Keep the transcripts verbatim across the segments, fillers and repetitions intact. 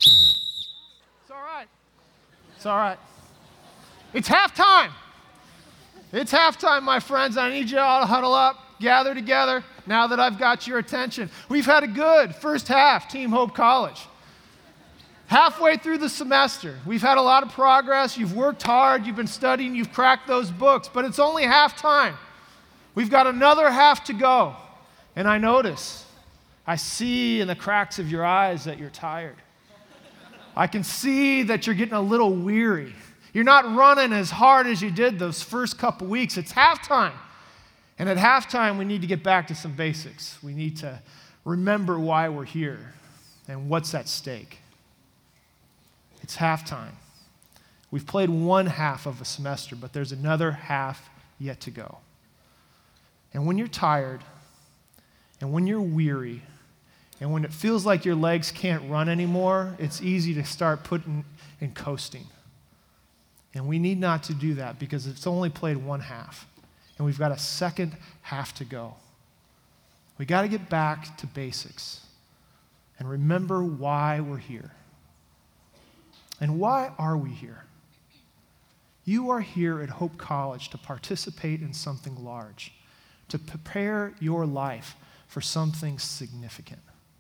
It's all right. It's all right. It's halftime. It's halftime, my friends. I need you all to huddle up, gather together now that I've got your attention. We've had a good first half, Team Hope College. Halfway through the semester, we've had a lot of progress. You've worked hard. You've been studying. You've cracked those books. But it's only halftime. We've got another half to go. And I notice, I see in the cracks of your eyes that you're tired. I can see that you're getting a little weary. You're not running as hard as you did those first couple weeks. It's halftime. And at halftime, we need to get back to some basics. We need to remember why we're here and what's at stake. It's halftime. We've played one half of a semester, but there's another half yet to go. And when you're tired, and when you're weary, and when it feels like your legs can't run anymore, it's easy to start putting and coasting. And we need not to do that because it's only played one half. And we've got a second half to go. We got to get back to basics and remember why we're here. And why are we here? You are here at Hope College to participate in something large, to prepare your life for something significant.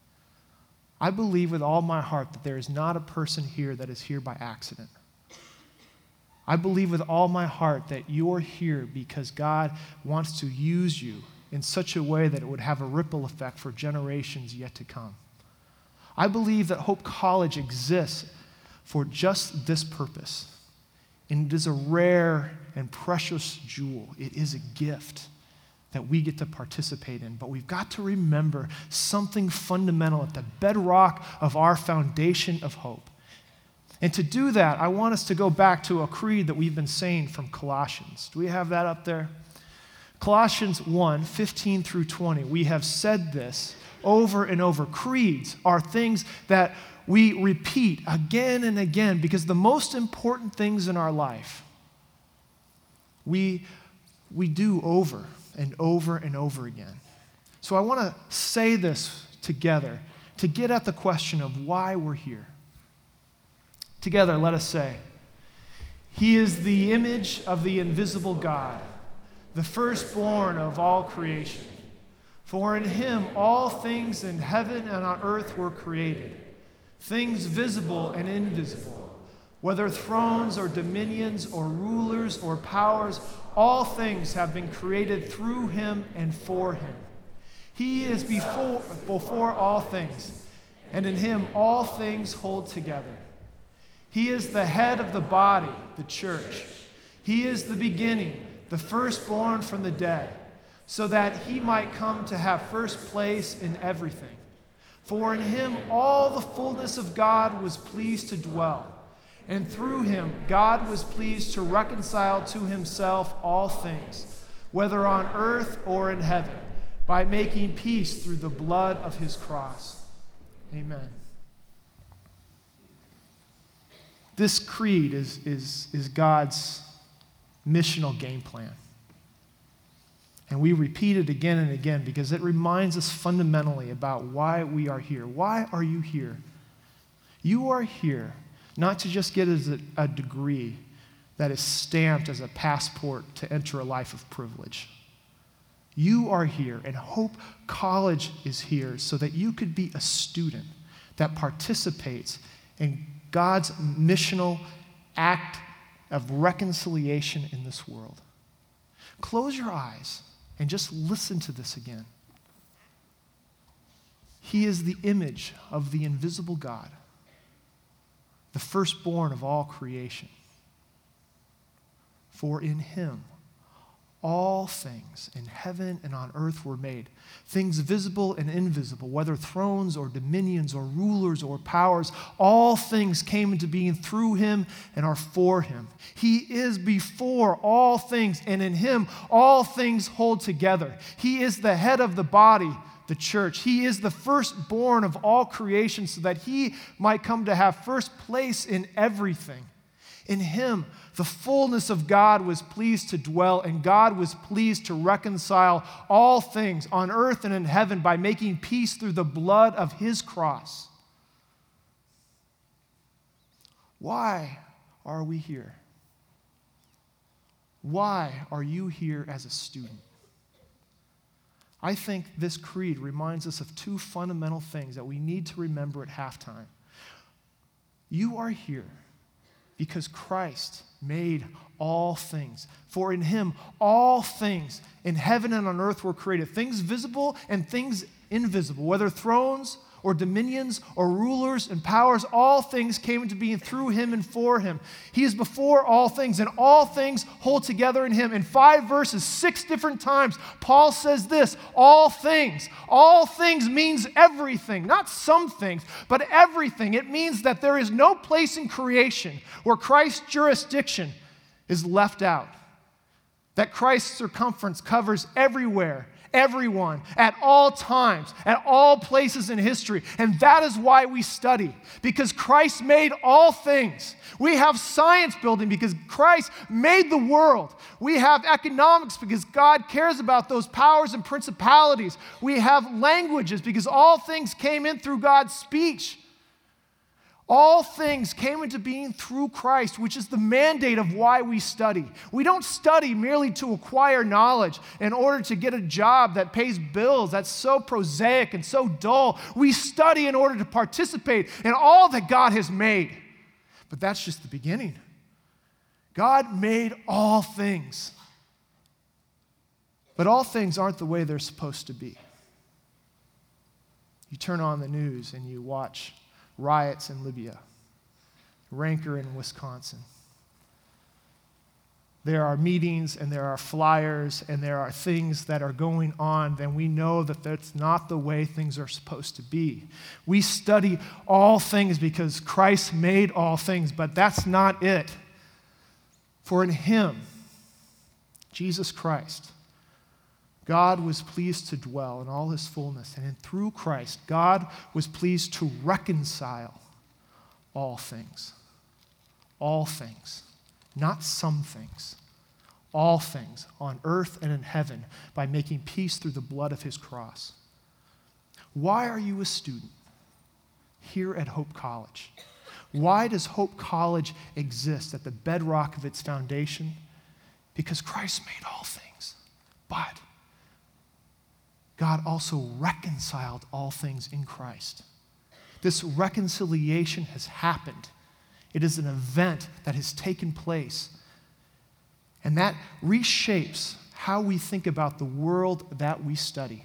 I believe with all my heart that there is not a person here that is here by accident. I believe with all my heart that you're here because God wants to use you in such a way that it would have a ripple effect for generations yet to come. I believe that Hope College exists for just this purpose. And it is a rare and precious jewel. It is a gift that we get to participate in. But we've got to remember something fundamental at the bedrock of our foundation of hope. And to do that, I want us to go back to a creed that we've been saying from Colossians. Do we have that up there? Colossians one, fifteen through twenty. We have said this over and over. Creeds are things that we repeat again and again because the most important things in our life, we, we do over and over and over again. So I want to say this together to get at the question of why we're here. Together, let us say, He is the image of the invisible God, the firstborn of all creation. For in Him all things in heaven and on earth were created, things visible and invisible, whether thrones or dominions or rulers or powers, all things have been created through Him and for Him. He is before, before all things, and in Him all things hold together. He is the head of the body, the church. He is the beginning, the firstborn from the dead, so that He might come to have first place in everything. For in Him all the fullness of God was pleased to dwell, and through Him God was pleased to reconcile to Himself all things, whether on earth or in heaven, by making peace through the blood of His cross. Amen. This creed is, is, is God's missional game plan. And we repeat it again and again because it reminds us fundamentally about why we are here. Why are you here? You are here not to just get a, a degree that is stamped as a passport to enter a life of privilege. You are here, and Hope College is here so that you could be a student that participates in God's missional act of reconciliation in this world. Close your eyes and just listen to this again. He is the image of the invisible God, the firstborn of all creation. For in Him all things in heaven and on earth were made, things visible and invisible, whether thrones or dominions or rulers or powers, all things came into being through Him and are for Him. He is before all things, and in Him all things hold together. He is the head of the body, the church. He is the firstborn of all creation so that He might come to have first place in everything. In Him, the fullness of God was pleased to dwell, and God was pleased to reconcile all things on earth and in heaven by making peace through the blood of His cross. Why are we here? Why are you here as a student? I think this creed reminds us of two fundamental things that we need to remember at halftime. You are here because Christ made all things. For in him, all things in heaven and on earth were created, things visible and things invisible, whether thrones or dominions or rulers and powers, all things came into being through him and for him. He is before all things, and all things hold together in him. In five verses, six different times, Paul says this, all things. All things means everything, not some things, but everything. It means that there is no place in creation where Christ's jurisdiction is left out, that Christ's circumference covers everywhere, everyone, at all times, at all places in history. And that is why we study, because Christ made all things. We have science building because Christ made the world. We have economics because God cares about those powers and principalities. We have languages because all things came in through God's speech. All things came into being through Christ, which is the mandate of why we study. We don't study merely to acquire knowledge in order to get a job that pays bills. That's so prosaic and so dull. We study in order to participate in all that God has made. But that's just the beginning. God made all things. But all things aren't the way they're supposed to be. You turn on the news and you watch riots in Libya, rancor in Wisconsin. There are meetings and there are flyers and there are things that are going on, then we know that that's not the way things are supposed to be. We study all things because Christ made all things, but that's not it. For in him, Jesus Christ, God was pleased to dwell in all his fullness, and through Christ, God was pleased to reconcile all things. All things. Not some things. All things on earth and in heaven by making peace through the blood of his cross. Why are you a student here at Hope College? Why does Hope College exist at the bedrock of its foundation? Because Christ made all things. But God also reconciled all things in Christ. This reconciliation has happened. It is an event that has taken place. And that reshapes how we think about the world that we study.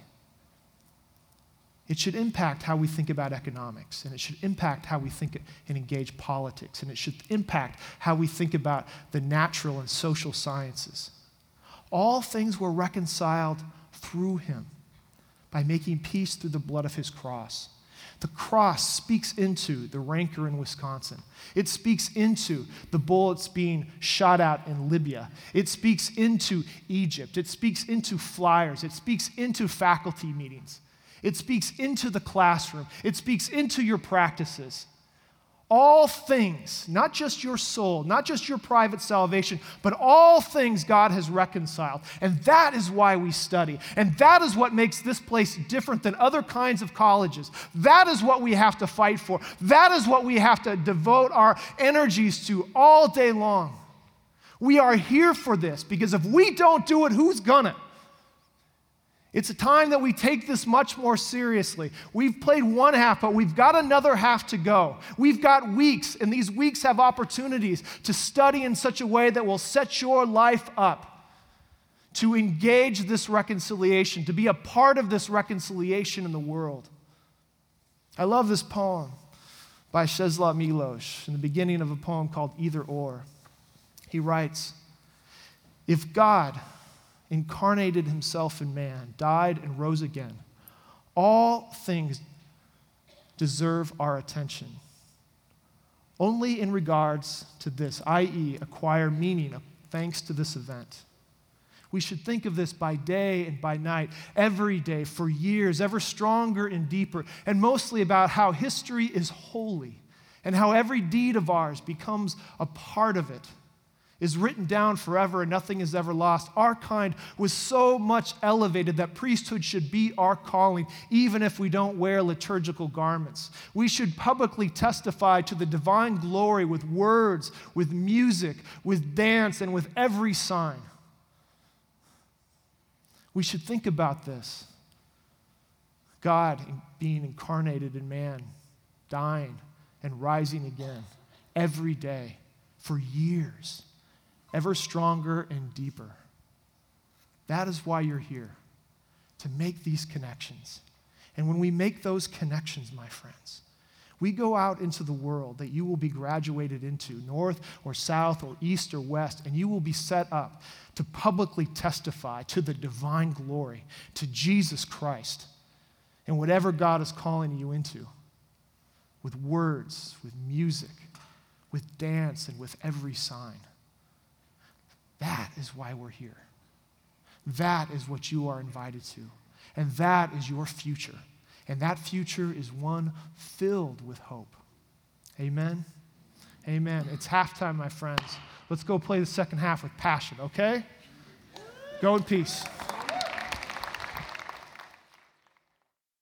It should impact how we think about economics, and it should impact how we think and engage politics, and it should impact how we think about the natural and social sciences. All things were reconciled through him, by making peace through the blood of his cross. The cross speaks into the rancor in Wisconsin. It speaks into the bullets being shot out in Libya. It speaks into Egypt. It speaks into flyers. It speaks into faculty meetings. It speaks into the classroom. It speaks into your practices. All things, not just your soul, not just your private salvation, but all things God has reconciled. And that is why we study. And that is what makes this place different than other kinds of colleges. That is what we have to fight for. That is what we have to devote our energies to all day long. We are here for this because if we don't do it, who's gonna? It's a time that we take this much more seriously. We've played one half, but we've got another half to go. We've got weeks, and these weeks have opportunities to study in such a way that will set your life up to engage this reconciliation, to be a part of this reconciliation in the world. I love this poem by Czesław Miłosz in the beginning of a poem called Either Or. He writes, if God incarnated himself in man, died and rose again, all things deserve our attention. Only in regards to this, that is, acquire meaning thanks to this event. We should think of this by day and by night, every day, for years, ever stronger and deeper, and mostly about how history is holy and how every deed of ours becomes a part of it. is written down forever and nothing is ever lost. Our kind was so much elevated that priesthood should be our calling, even if we don't wear liturgical garments. We should publicly testify to the divine glory with words, with music, with dance, and with every sign. We should think about this. God being incarnated in man, dying and rising again every day for years, ever stronger and deeper. That is why you're here, to make these connections. And when we make those connections, my friends, we go out into the world that you will be graduated into, north or south or east or west, and you will be set up to publicly testify to the divine glory, to Jesus Christ, and whatever God is calling you into, with words, with music, with dance, and with every sign. That is why we're here. That is what you are invited to. And that is your future. And that future is one filled with hope. Amen? Amen. It's halftime, my friends. Let's go play the second half with passion, okay? Go in peace.